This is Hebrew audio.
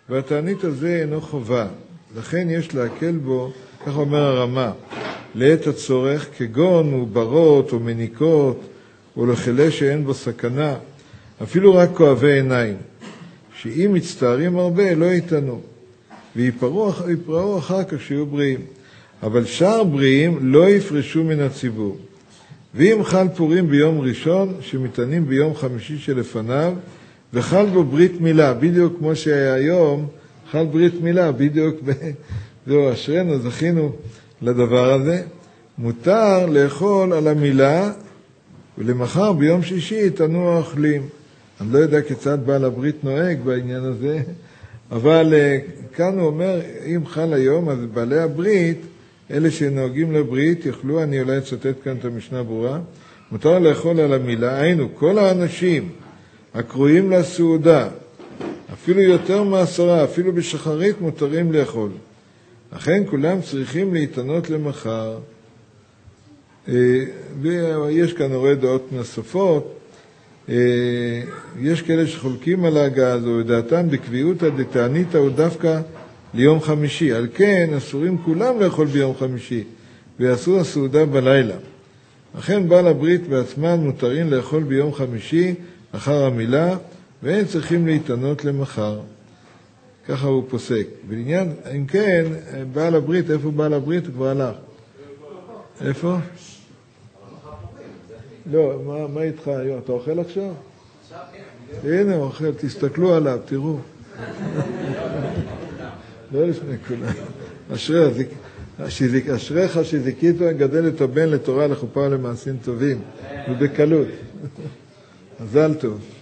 והתענית הזה אינו חובה, לכן יש להקל בו, כך אומר הרמה, לעת הצורך, כגון עוברות או מניקות, או לחלה שאין בו סכנה, אפילו רק כואבי עיניים, שאם מצטערים הרבה לא יתנו, ויפרעו אחר כך שיהיו בריאים. אבל שאר בריאים לא יפרשו מן הציבור. ואם חל פורים ביום ראשון, שמתענים ביום חמישי שלפניו, וחל בו ברית מילה, בדיוק כמו שהיה היום, חל ברית מילה, בדיוק זהו, אשרנו, זכינו לדבר הזה, מותר לאכול על המילה, ולמחר ביום שישי יתענו האוכלים. אני לא יודע כיצד בעל הברית נוהג בעניין הזה, אבל כאן הוא אומר, אם חל היום, אז בעלי הברית, אלה שנוהגים לברית, יאכלו, אני אולי אצטט כאן את המשנה ברורה, מותר לאכול על המילה, היינו, כל האנשים הקרויים לסעודה, אפילו יותר מ10, אפילו בשחרית מותרים לאכול. לכן כולם צריכים להתענות למחר. ויש כאן הורי דעות נוספות, יש כאלה שחולקים על ההגעה הזו, ודעתם בקביעותא דתעניתא הוא דווקא ליום חמישי. על כן אסורים כולם לאכול ביום חמישי, ויעשו הסעודה בלילה. לכן בעל הברית בעצמן מותרים לאכול ביום חמישי אחר המילה, והם צריכים להתענות למחר. ככה הוא פוסק. בעניין, אם כן, בעל הברית, איפה בעל הברית? הוא כבר הלך. איפה? לא, מה איתך היום? אתה אוכל עכשיו? הנה, הוא אוכל, תסתכלו עליו, תראו. לא לפני כולם. אשריך שזיכית גדל את הבן לתורה, לחופה ולמעשים טובים, ובקלות. מזל טוב.